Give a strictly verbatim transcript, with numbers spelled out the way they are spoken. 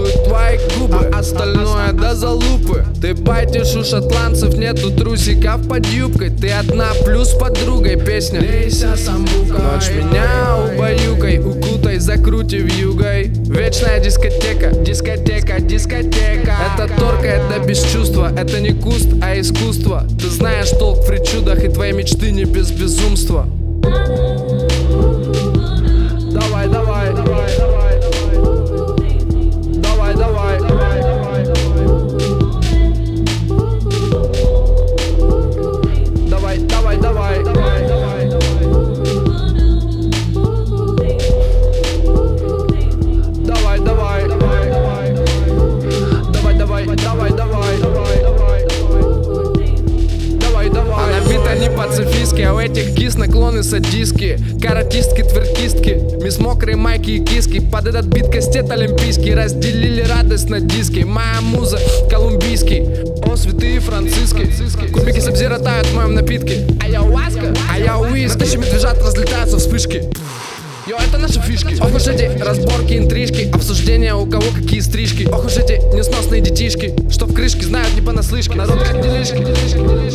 целует твои губы, а остальное до залупы. Ты байтишь у шотландцев, нету трусиков под юбкой. Ты одна плюс подругой, песня «Лейся, самбука». Ночь меня убаюкай, укутай, закрути вьюгой. Вечная дискотека, дискотека, дискотека. Это торкает до бесчувства, это не куст, а искусство. Ты знаешь толк в причудах, и твои мечты не без безумства. Давай, давай, давай, давай, давай, давай, давай, давай, давай, давай, давай, давай, давай, давай, давай, давай, давай, давай, давай, давай. Она бита не пацифистки, а у этих кис наклоны садистки. Каратистки, тверкистки, мисс мокрые майки и киски. Под этот бит кастет олимпийский, разделили радость на диске. Моя муза колумбийский, о святые франциски. Кубики сабзира тают в моем напитке. А я уаска, а я уиски. Тысячи медвежат разлетаются вспышки. Йо, это наши фишки. Ох уж эти разборки, интрижки, обсуждения у кого какие стрижки. Ох уж эти несносные детишки, что в крышке знают не понаслышке. Народ как делишки.